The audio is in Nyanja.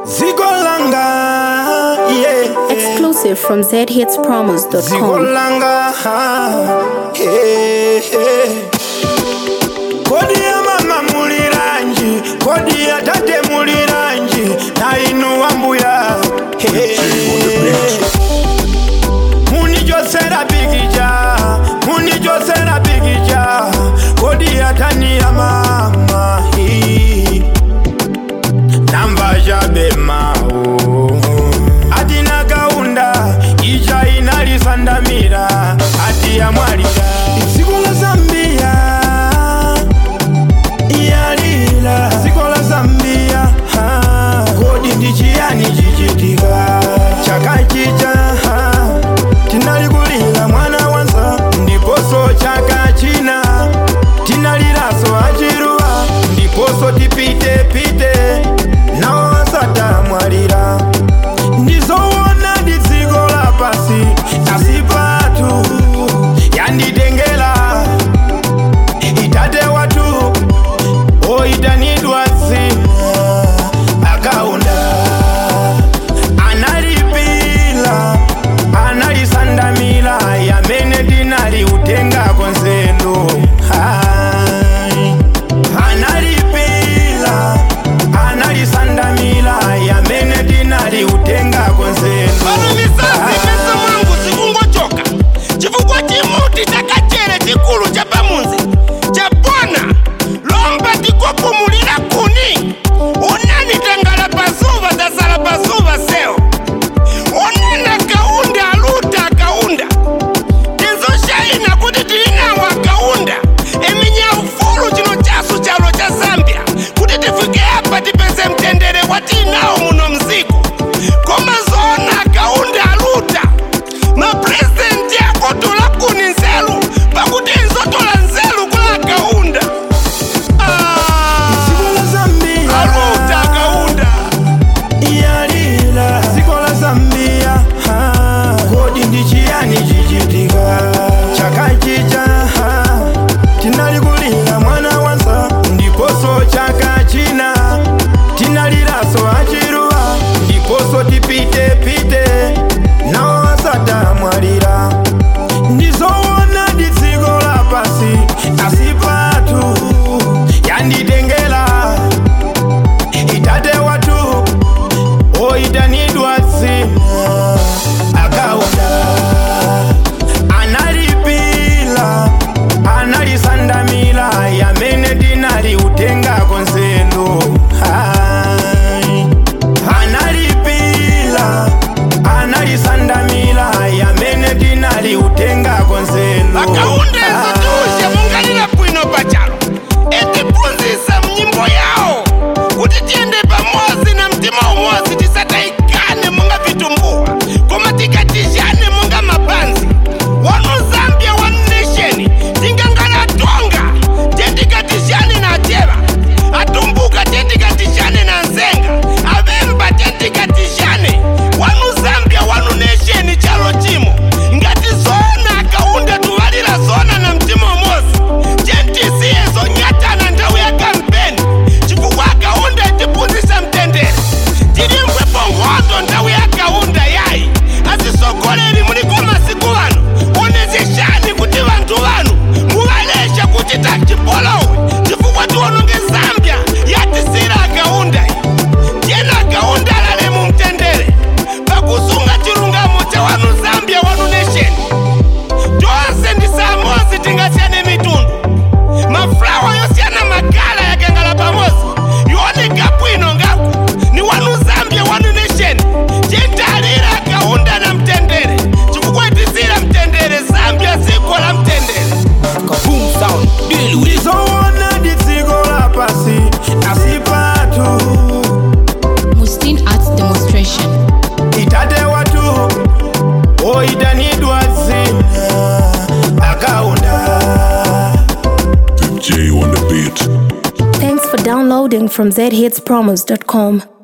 Zigolanga, yeah. Exclusive from zhitspromos.com. Zigolanga, yeah. Kodi ya mama muliranji, kodi ya tate muliranji, na inu wambuya, Muni josera bigija, kodi ya tani ya mama, Namba jabe mao Adina gaunda Ija inali sandamira Adi ya mwalida Sikola Zambia Iyalila Sikola Zambia Kodi ndichiani jijitika Chaka chicha Tinali kulila mwana wanza Ndiposo chaka china Tinali raso ajirua Ndiposo tipite pite Nao wasata mwalira Nizowona dizigola pasi Tasipatu Yandidengela Itate watu Oitanidwa zima Akaunda Analipila Analisandamila Yamene dinali utenga konsendo Analipila Analisandamila Yamene dinali utenga konsendo Pano misasi pesa mwangu sikungochoka Chifukwa chimuti chakachere chikulu cha pamunzi Cha Bwana Lomba tikopumulira kuni Unani tangala pazuva tasala pazuva seo Unena kaunda aluta kaunda Tizo shaina kuti tilinawa kaunda Eminya ufuru chino chasu chalo cha Zambia Kuti tifike hapa tipese mtendere watinao muno mzigo Koma zona kaunda aluta Ma president yako tola kuni nzelu Pakuti nzotola nzelu kwa kaunda Sikola Zambia Aluta kaunda Iyalila Sikola Zambia Kodi ndichiani jijitika Chaka chicha Tinali kulila mwana wanza Ndiposo chaka china Tinali raso ajirua Ndiposo tipite pite Nao wasata mwalira Nizowona dizigola pasi Asipatu Yandidengela Itate watu Oitanidwa zima Akaunda Analipila Analisandamila Yamene dinali utenga konsendo Analipila Analisandamila Yamene dinali utenga konsendo Akaunda nzotushe mungalila bwino pachalo Etipunzisa mnyimbo yao Kuti tiende pamozi na mtima umozi Tisataikane munga vitumbua Koma tikatijane munga mabanzi Wanu Zambia one nation Tingangala tonga Tentikatijane na ateba Atumbuka tentikatijane na nzenga Avemba tentikatijane Wanu Zambia wanu nation chalo chimo Ngati zona akaunda tuvalila zona na mtima umozi Tentisiye zonyata na ndawu ya kampeni Chifukwa akaunda itipunzisa mtendere Tiri mwepo ngoto ndawu ya kaunda yai Asisokoleni mulikoma siku wanu Onezeshani kuti vantu vanu Muvalesha kuchita chipolowe Chifukwa tuononge Zambia Yatisira akaunda Tena akaunda lale mumtendere Pakusunga chirungamo cha wanu Zambia wanu nation Toase ndisamozi tingasiane mitundu Maflawa yosiana makala ya gengala pamozi Yoneka bwino ngaku Ni wanu Zambia wanu nation Jentalira akaunda na mtendere Chifukwa itisira mtendere Zambia zikola mtendere Kaboom sound Nizowona dizigola pasi Asipatu Mustin Arts Demonstration. Itate watu Oitanidwa zima Akaunda J on the beat. Thanks for downloading from zhitspromos.com.